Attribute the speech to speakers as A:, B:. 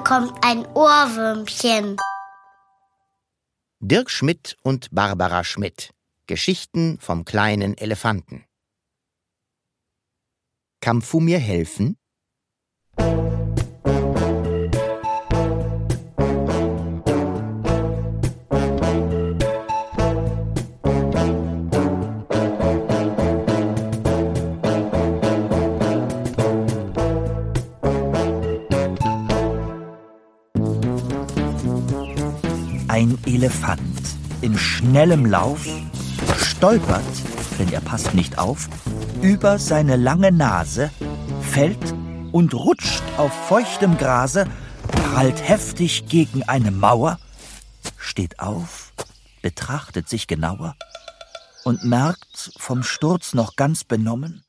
A: bekommt ein Ohrwürmchen.
B: Dirk Schmidt und Barbara Schmidt. Geschichten vom kleinen Elefanten. Kannst du mir helfen?
C: Ein Elefant in schnellem Lauf stolpert, denn er passt nicht auf, über seine lange Nase, fällt und rutscht auf feuchtem Grase, prallt heftig gegen eine Mauer, steht auf, betrachtet sich genauer und merkt, vom Sturz noch ganz benommen: